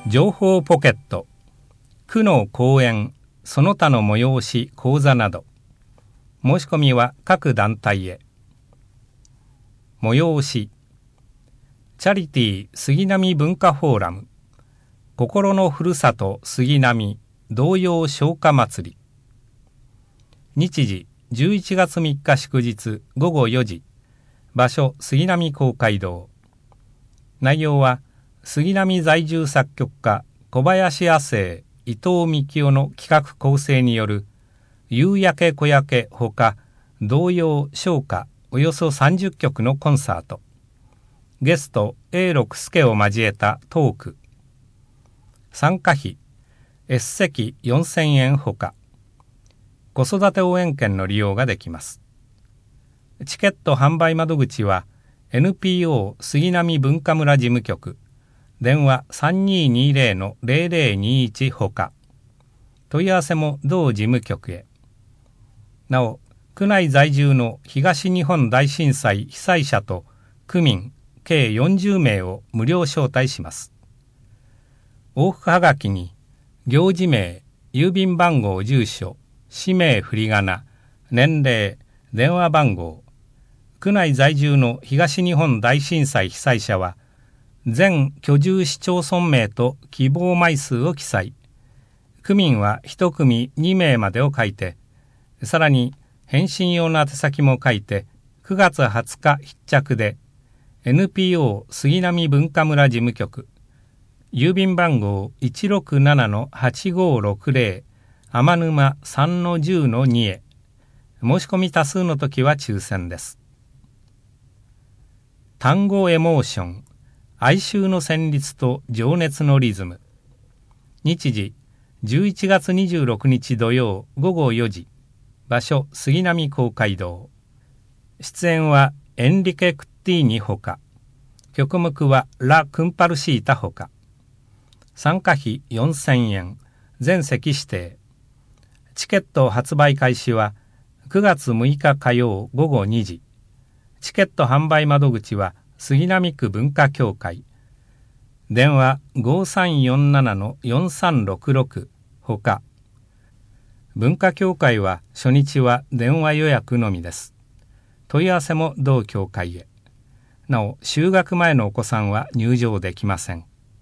情報ポケット、区の講演、その他の催し講座など、申し込みは各団体へ。催し、チャリティー杉並文化フォーラム、心のふるさと杉並童謡唱歌祭り。日時11月3日祝日午後4時、場所杉並公会堂。内容は杉並在住作曲家小林亜生、伊藤幹夫の企画構成による夕焼け小焼けほか童謡唱歌およそ30曲のコンサート。ゲスト A 六輔を交えたトーク。参加費 S 席4000円ほか。子育て応援券の利用ができます。チケット販売窓口は NPO 杉並文化村事務局、電話 3220-0021 ほか。問い合わせも同事務局へ。なお、区内在住の東日本大震災被災者と区民計40名を無料招待します。往復はがきに行事名、郵便番号、住所、氏名、振り仮名、年齢、電話番号。区内在住の東日本大震災被災者は全居住市町村名と希望枚数を記載。区民は1組2名までを書いて、さらに返信用の宛先も書いて、9月20日必着で NPO 杉並文化村事務局、郵便番号 167-8560 天沼 3-10-2 へ。申し込み多数の時は抽選です。単語エモーション、哀愁の旋律と情熱のリズム。日時11月26日土曜午後4時、場所杉並公会堂。出演はエンリケ・クッティーニほか、曲目はラ・クンパルシータほか。参加費4000円、全席指定。チケット発売開始は9月6日火曜午後2時。チケット販売窓口は杉並区文化協会。電話 5347-4366 ほか。文化協会は初日は電話予約のみです。問い合わせも同協会へ。なお、就学前のお子さんは入場できません。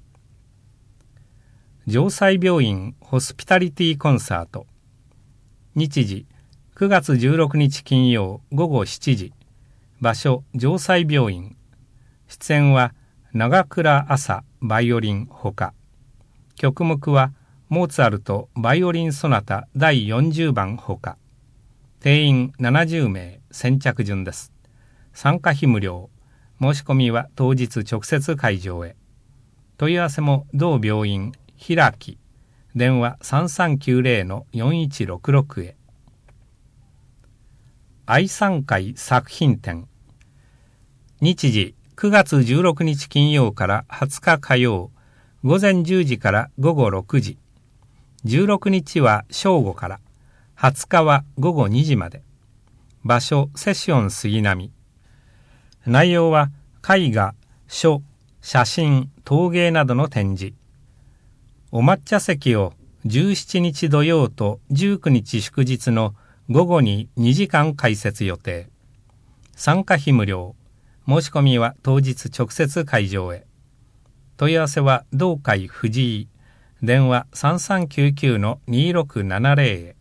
城西病院ホスピタリティコンサート。日時9月16日金曜午後7時。場所城西病院。出演は長倉朝バイオリンほか。曲目はモーツァルトバイオリンソナタ第40番ほか。定員70名、先着順です。参加費無料。申し込みは当日直接会場へ。問い合わせも同病院開き。電話 3390-4166 へ。愛産会作品展。日時9月16日金曜から20日火曜、午前10時から午後6時。16日は正午から、20日は午後2時まで。場所セッション杉並。内容は絵画、書、写真、陶芸などの展示。お抹茶席を17日土曜と19日祝日の午後に2時間開設予定。参加費無料。申し込みは当日直接会場へ。問い合わせは同会藤井。電話 3399-2670 へ。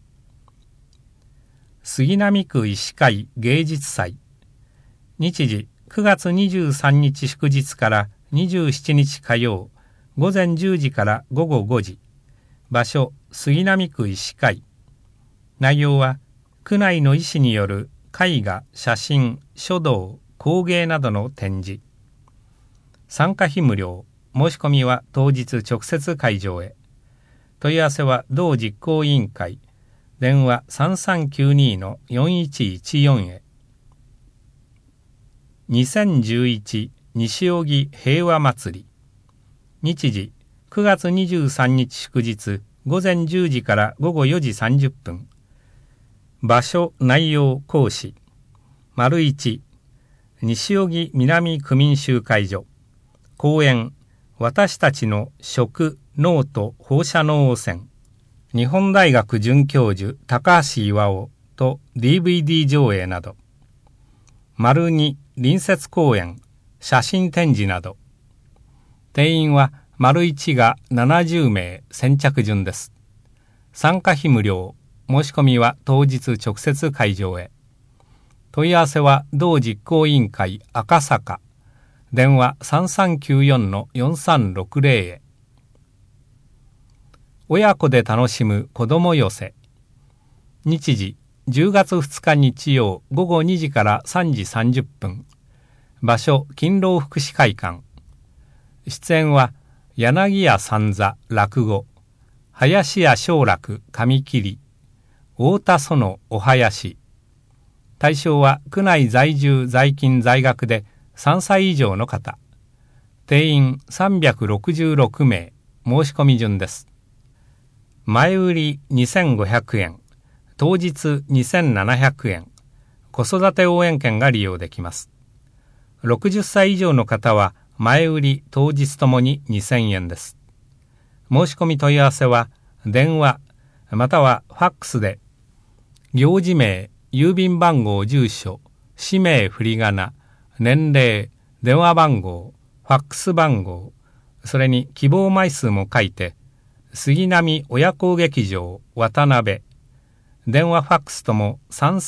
杉並区医師会芸術祭。日時9月23日祝日から27日火曜、午前10時から午後5時。場所杉並区医師会。内容は区内の医師による絵画、写真、書道、工芸などの展示。参加費無料。申し込みは当日直接会場へ。問い合わせは同実行委員会。電話 3392-4114 へ。2011西荻平和祭り。日時9月23日祝日午前10時から午後4時30分。場所内容講師。丸1、西荻南区民集会所。講演私たちの食、脳と放射能汚染、日本大学准教授高橋巌と DVD 上映など、丸2隣接公演、写真展示など、定員は丸1が70名先着順です。参加費無料、申し込みは当日直接会場へ。問い合わせは同実行委員会赤坂、電話 3394-4360 へ。親子で楽しむ子ども寄せ。日時10月2日日曜午後2時から3時30分。場所勤労福祉会館。出演は柳家三座落語、林家正楽紙切り、太田園お囃子。対象は区内在住在勤在学で3歳以上の方。定員366名、申し込み順です。前売り2500円、当日2700円、子育て応援券が利用できます。60歳以上の方は前売り当日ともに2000円です。申し込み問い合わせは電話またはファックスで、行事名、郵便番号、住所、氏名、振り仮名、年齢、電話番号、ファックス番号、それに希望枚数も書いて、杉並親子劇場渡辺、電話ファックスとも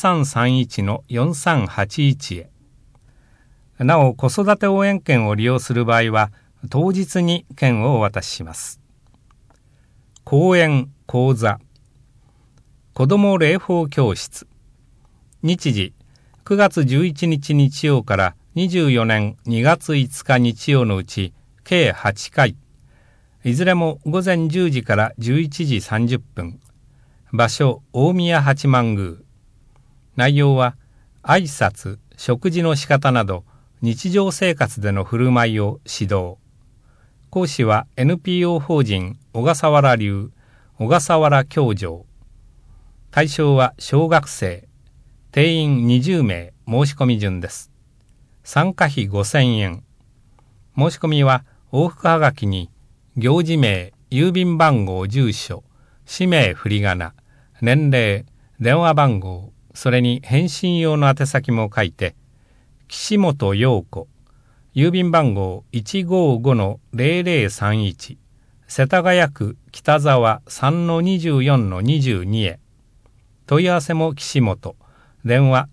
3331-4381 へ。なお、子育て応援券を利用する場合は、当日に券をお渡しします。講演、講座、子ども礼法教室。日時、9月11日日曜から24年2月5日日曜のうち、計8回。いずれも午前10時から11時30分。場所、大宮八幡宮。内容は、挨拶、食事の仕方など、日常生活での振る舞いを指導。講師は NPO 法人小笠原流、小笠原教場。対象は小学生。定員20名、申し込み順です。参加費5000円。申し込みは往復はがきに行事名、郵便番号、住所、氏名、振り仮名、年齢、電話番号、それに返信用の宛先も書いて、岸本陽子、郵便番号 155-0031、世田谷区北沢 3-24-22 へ。問い合わせも岸本、電話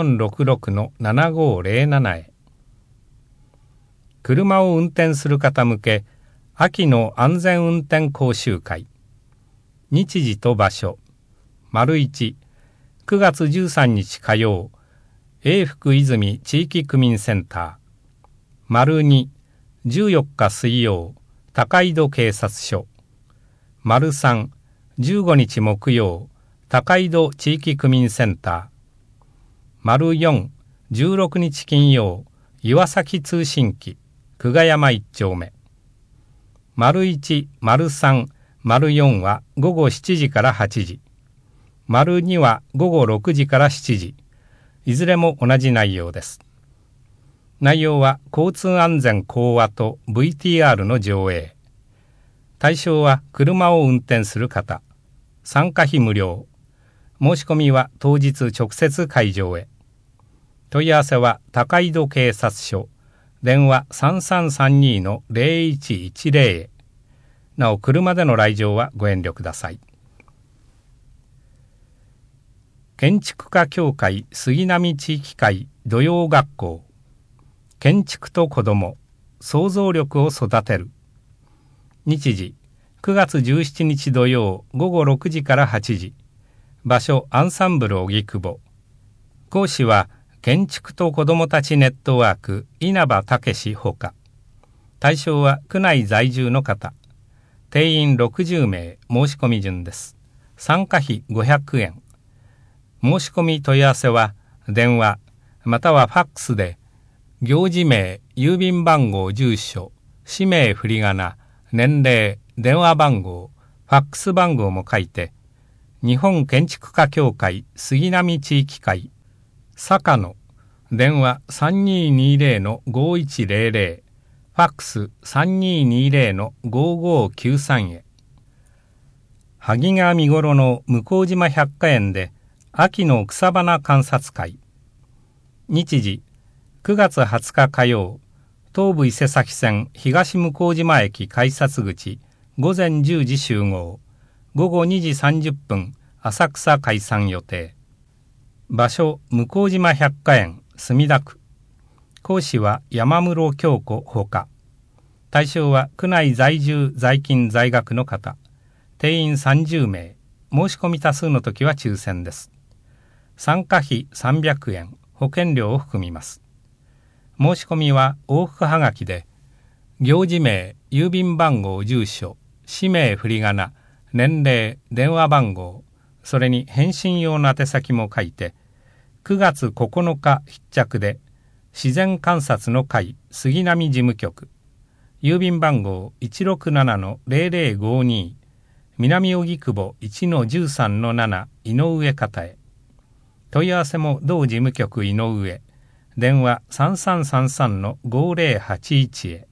3466-7507 へ。車を運転する方向け、秋の安全運転講習会。日時と場所。丸1、9月13日火曜、永福泉地域区民センター。丸2、14日水曜、高井戸警察署。丸3、15日木曜、高井戸地域区民センター。丸4、16日金曜、岩崎通信機、久我山1丁目。丸1、丸3、丸4は午後7時から8時。丸2は午後6時から7時。いずれも同じ内容です。内容は交通安全講話と VTR の上映。対象は車を運転する方。参加費無料。申し込みは当日直接会場へ。問い合わせは高井戸警察署。電話 3332-0110 へ。なお、車での来場はご遠慮ください。建築家協会杉並地域会土曜学校。建築と子ども、想像力を育てる。日時、9月17日土曜午後6時から8時。場所、アンサンブル荻窪。講師は、建築と子どもたちネットワーク稲葉武ほか。対象は区内在住の方。定員60名、申し込み順です。参加費500円。申し込み問い合わせは電話またはファックスで、行事名、郵便番号、住所、氏名、振り仮名、年齢、電話番号、ファックス番号も書いて、日本建築家協会杉並地域会坂野、電話 3220-5100、フファックス 3220-5593 へ。萩が見頃の向島百花園で秋の草花観察会。日時9月20日火曜、東武伊勢崎線東向島駅改札口、午前10時集合、午後2時30分浅草開山予定。場所向島百花園墨田区。講師は山室京子ほか。対象は区内在住在勤在学の方。定員30名。申し込み多数の時は抽選です。参加費300円、保険料を含みます。申し込みは往復はがきで、行事名、郵便番号、住所、氏名、振り仮名、年齢、電話番号、それに返信用の宛先も書いて、9月9日必着で、自然観察の会杉並事務局、郵便番号 167-0052、南荻窪 1-13-7 井上方へ。問い合わせも同事務局井上、電話 3333-5081 へ。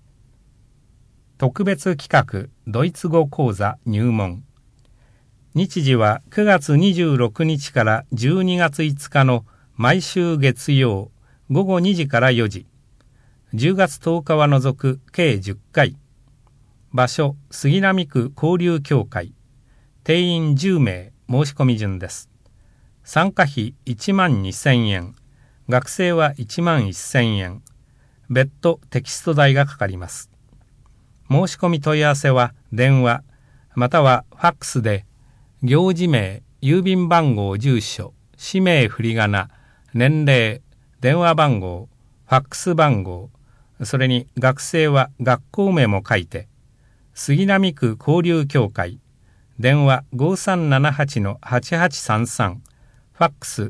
特別企画ドイツ語講座入門。日時は9月26日から12月5日の毎週月曜午後2時から4時。10月10日は除く計10回。場所杉並区交流協会。定員10名申し込み順です。参加費12,000円。学生は11,000円。別途テキスト代がかかります。申し込み問い合わせは電話またはファックスで行事名、郵便番号、住所、氏名、振り仮名、年齢、電話番号、ファックス番号、それに学生は学校名も書いて、杉並区交流協会、電話 5378-8833、ファックス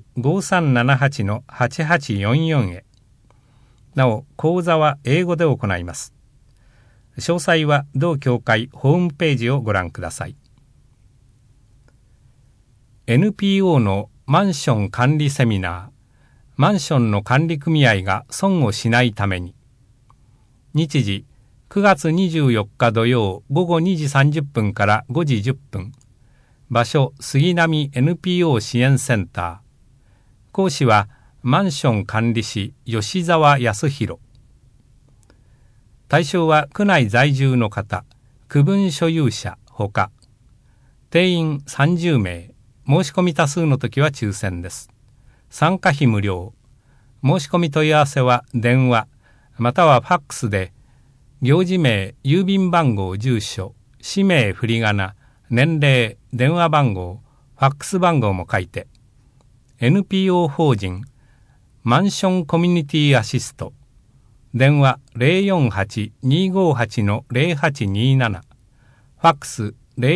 5378-8844 へ。なお、講座は英語で行います。詳細は同協会ホームページをご覧ください。NPO のマンション管理セミナー、マンションの管理組合が損をしないために。日時9月24日土曜午後2時30分から5時10分。場所杉並 NPO 支援センター。講師はマンション管理士吉澤康弘。対象は区内在住の方、区分所有者ほか。定員30名。申し込み多数の時は抽選です。参加費無料。申し込み問い合わせは電話またはファックスで行事名、郵便番号、住所、氏名、振り仮名、年齢、電話番号、ファックス番号も書いて NPO 法人マンションコミュニティアシスト電話 048-258-0827 ファックス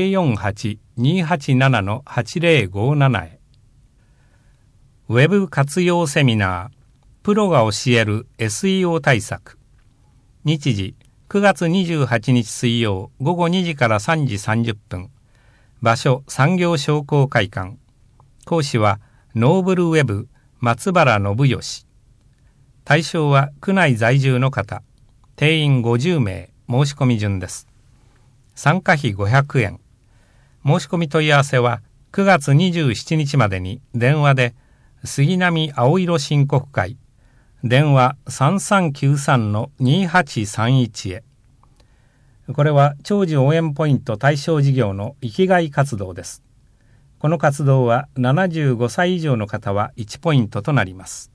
048-287-8057 へ。ウェブ活用セミナープロが教える SEO 対策。日時9月28日水曜午後2時から3時30分。場所産業商工会館。講師はノーブルウェブ松原信義。対象は区内在住の方。定員50名申し込み順です。参加費500円。申し込み問い合わせは9月27日までに電話で杉並青色申告会電話 3393-2831 へ。これは長寿応援ポイント対象事業の生きがい活動です。この活動は75歳以上の方は1ポイントとなります。